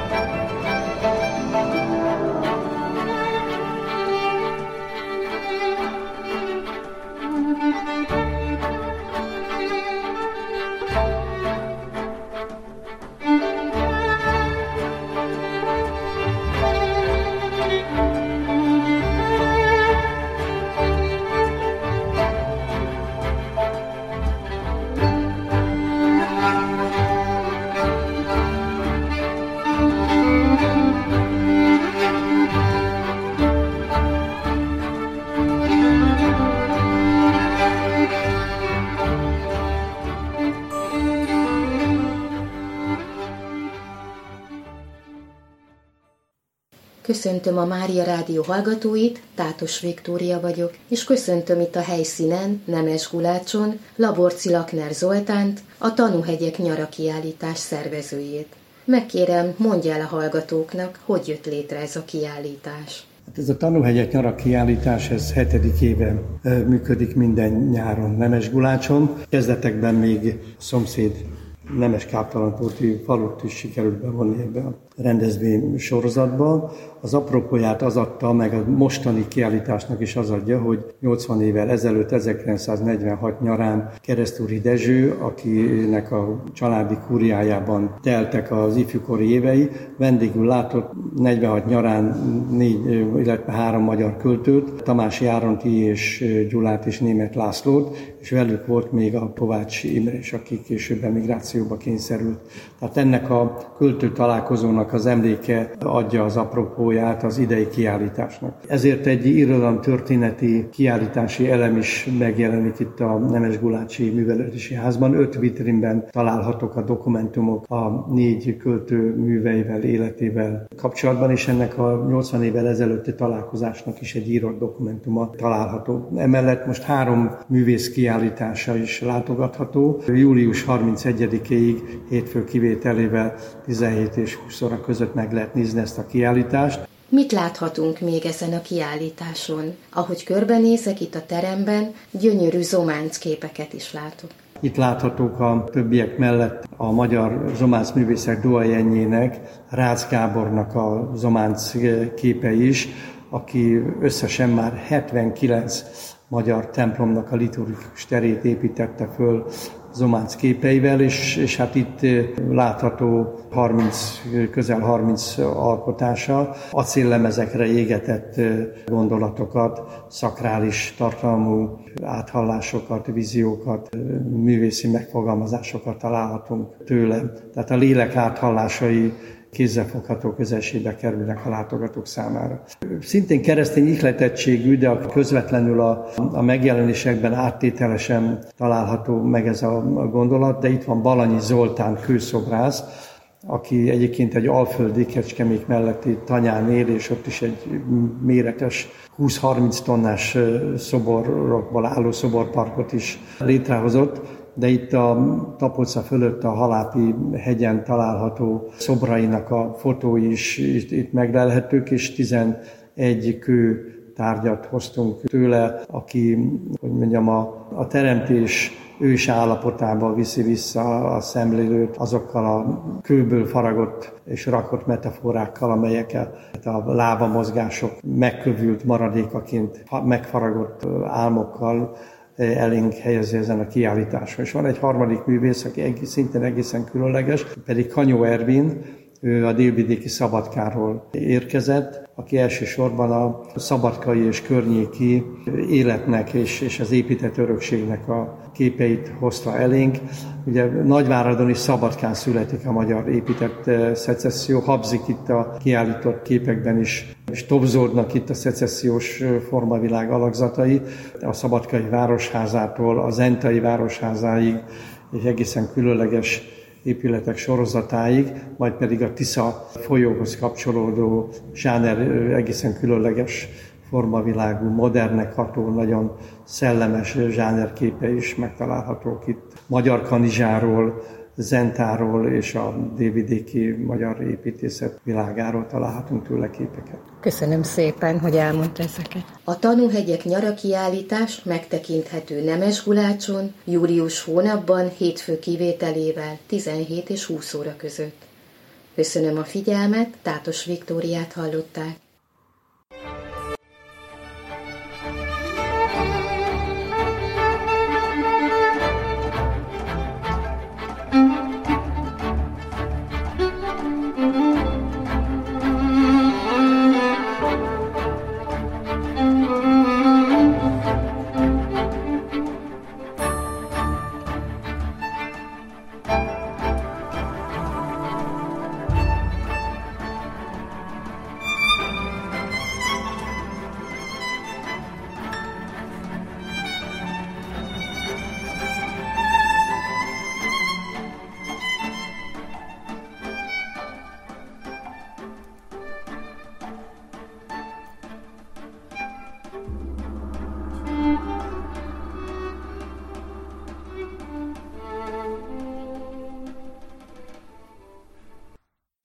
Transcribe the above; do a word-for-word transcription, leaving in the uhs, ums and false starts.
Köszöntöm a Mária Rádió hallgatóit, Tátos Viktória vagyok, és köszöntöm itt a helyszínen, Nemes Gulácson, Laborczy Lakner Zoltánt, a Tanúhegyek nyara kiállítás szervezőjét. Megkérem, mondja el a hallgatóknak, hogy jött létre ez a kiállítás. Ez a Tanúhegyek nyara kiállítás, ez hetedik éve működik minden nyáron Nemes Gulácson. Kezdetekben még szomszéd Nemes Káptalantóti falut is sikerült bevonni ebbe a rendezvény sorozatba. Az apropóját az adta, meg a mostani kiállításnak is az adja, hogy nyolcvan évvel ezelőtt, ezerkilencszáznegyvenhat nyarán Keresztúri Dezső, akinek a családi kúriájában teltek az ifjúkori évei, vendégül látott negyvenhat nyarán négy, illetve három magyar költőt, Tamási Áronti és Gyulát és Németh Lászlót, és velük volt még a Kovács Imre is, aki később emigrációba kényszerült. Tehát ennek a költő találkozónak az emléke adja az apropóját az idei kiállításnak. Ezért egy irodalomtörténeti kiállítási elem is megjelenik itt a Nemes Gulácsi Művelődési Házban. Öt vitrínben találhatók a dokumentumok a négy költő műveivel, életével kapcsolatban, és ennek a nyolcvan évvel ezelőtti találkozásnak is egy írott dokumentuma található. Emellett most három művész kiállítása is látogatható. július harmincegyedikéig hétfő kivételével tizenhét és húsz óra között meg lehet nézni ezt a kiállítást. Mit láthatunk még ezen a kiállításon? Ahogy körbenézek itt a teremben, gyönyörű zománc képeket is látok. Itt láthatók a többiek mellett a magyar zománc művészek duajenjének, Rácz Gábornak a zománc képe is, aki összesen már hetvenkilenc magyar templomnak a liturgikus terét építette föl zománc képeivel, és, és hát itt látható harminc, közel harminc alkotása, acéllemezekre égetett gondolatokat, szakrális tartalmú áthallásokat, víziókat, művészi megfogalmazásokat találhatunk tőle. Tehát a lélek áthallásai kézzelfogható közelségbe kerülnek a látogatók számára. Szintén keresztény ihletettségű, de közvetlenül a, a megjelenésekben áttételesen található meg ez a gondolat, de itt van Balanyi Zoltán kőszobrász, aki egyébként egy alföldi Kecskemék melletti tanyán él, és ott is egy méretes húsz-harminc tonnás szoborokból álló szoborparkot is létrehozott, de itt a Tapolca fölött a Halápi hegyen található szobrainak a fotói is itt, itt meglelhetők, és tizenegy kő tárgyat hoztunk tőle, aki, hogy mondjam, a, a teremtés ős állapotába viszi vissza a szemlélőt azokkal a kőből faragott és rakott metaforákkal, amelyekkel a lábamozgások megkövült maradékaként megfaragott álmokkal elénk helyezi ezen a kiállításon. És van egy harmadik művész, aki egész, szintén egészen különleges, pedig Kanyó Ervin, ő a délvidéki Szabadkáról érkezett, aki elsősorban a szabadkai és környéki életnek és, és az épített örökségnek a képeit hozta elénk. Ugye Nagyváradon is Szabadkán születik a magyar épített szecesszió, habzik itt a kiállított képekben is, és tobzódnak itt a szecessziós formavilág alakzatai, a Szabadkai Városházától a Zentai Városházáig, és egészen különleges épületek sorozatáig, majd pedig a Tisza folyóhoz kapcsolódó zsáner egészen különleges formavilágú, modernnek ható, nagyon szellemes zsánerképe is megtalálhatók itt. Magyar Kanizsáról, Zentáról és a délvidéki magyar építészet világáról találhatunk tőle képeket. Köszönöm szépen, hogy elmondta ezeket. A Tanúhegyek nyara kiállítás megtekinthető Nemes Gulácson július hónapban hétfő kivételével tizenhét és húsz óra között. Köszönöm a figyelmet, Tátos Viktóriát hallották. Thank you.